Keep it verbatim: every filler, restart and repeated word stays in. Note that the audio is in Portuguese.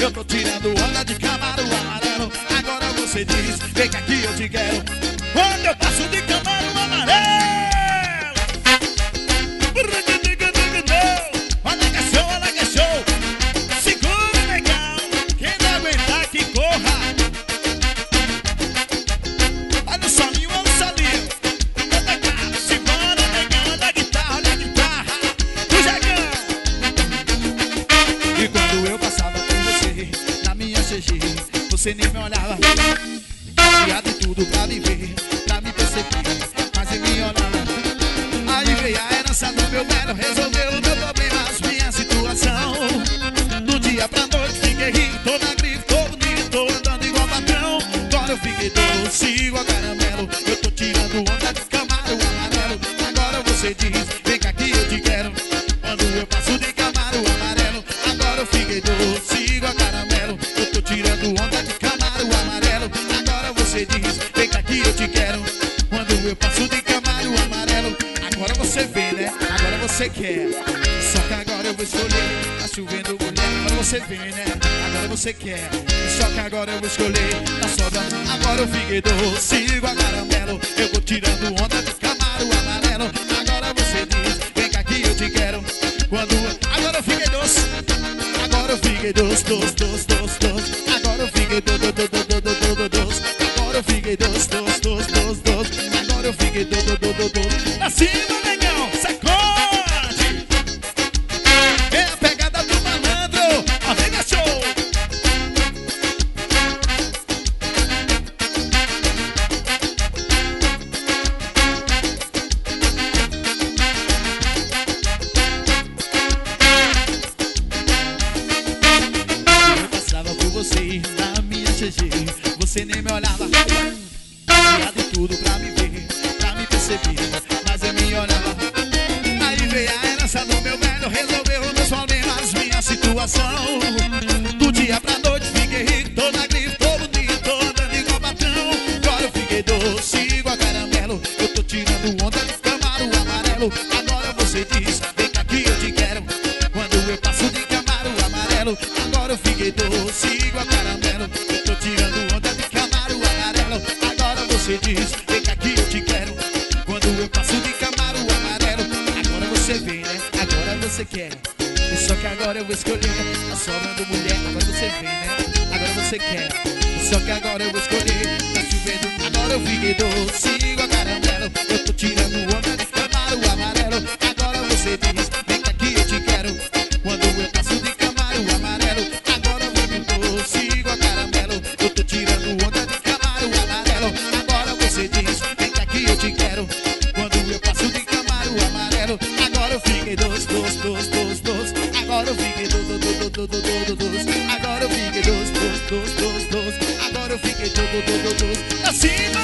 Eu tô tirando onda de Camaro amarelo. Agora você diz, vem cá que eu te quero. Quando eu passo de Camaro amarelo. Olha que show, olha que show. Segura legal, quem não aguentar que corra. Olha o solinho, olha o solinho. Olha cá, simbora legal. Olha a guitarra, olha a guitarra do Jagão. E quando eu passava por você, na minha C G, você nem me olhava. Tinha de tudo pra me ver, pra me perceber, mas em me olhava. Aí veio a herança do meu velho, resolveu o meu problema, minha situação. Do dia pra noite fiquei rico, tô na grife, tô bonito, tô andando igual patrão. Agora eu fiquei doce igual caramelo. Eu tô tirando onda de Camaro amarelo. Agora você diz, vem cá que eu te quero. Quando eu passo de Camaro amarelo. Agora eu fiquei doce igual caramelo. Eu tô tirando onda de Camaro amarelo. Agora você diz, vem cá que eu te quero. Quando eu passo de Camaro amarelo. Agora você vê, né? Agora você quer. Só que agora eu vou escolher. Tá chovendo mulher, agora você vê, né? Agora você quer. Só que agora eu vou escolher. Tá sobrando. Agora eu fiquei doce igual caramelo. Eu vou tirando onda de Camaro amarelo. Agora você diz, vem cá que eu te quero. Quando eu... Agora eu fiquei doce. Agora eu fiquei doce, doce, doce, doce, doce. Agora eu fiquei doce, doce, doce, doce, doce, doce. Agora eu fiquei doce, doce, doce, doce, doce. Agora eu fiquei doce, doce, doce, doce. Pra cima, negão, sacode. É a pegada do malandro. Arrega show. Eu passava por você na minha C G, você nem me olhava. Tinha de tudo pra me ver, pra me perceber, mas eu me olhava. Aí veio a herança do meu velho, resolveu os meus problemas, minha situação. Do dia pra noite fiquei rico, tô na grife, tô bonito, tô andando igual patrão. Agora eu fiquei doce igual caramelo. Eu tô tirando onda de Camaro amarelo. Agora você diz, vem cá que eu te quero. Quando eu passo de Camaro amarelo. Agora eu fiquei doce igual caramelo. Eu tô tirando onda de Camaro amarelo. Agora você diz, vem cá que eu te quero. Quando eu passo de Camaro amarelo. Agora você vem, né? Agora você quer. Só que agora eu vou escolher. Tá sobrando mulher, agora você vem, né? Agora você quer. Só que agora eu vou escolher. Tá chovendo, agora eu fiquei doce igual caramelo. Eu tô tirando onda de Camaro amarelo. Agora você diz, vem cá que eu te quero. Quando eu passo de Camaro amarelo. Agora eu fiquei doce igual caramelo. Eu tô tirando onda de Camaro amarelo. Agora você diz, vem cá que eu te quero. Quando eu passo de Camaro amarelo. Agora eu fiquei doce, doce, doce, doce, doce. Agora eu fiquei doce, doce, doce, doce, doce, doce. Agora eu fiquei doce, doce, doce, doce, doce. Agora eu fiquei doce, doce, doce, doce. Assim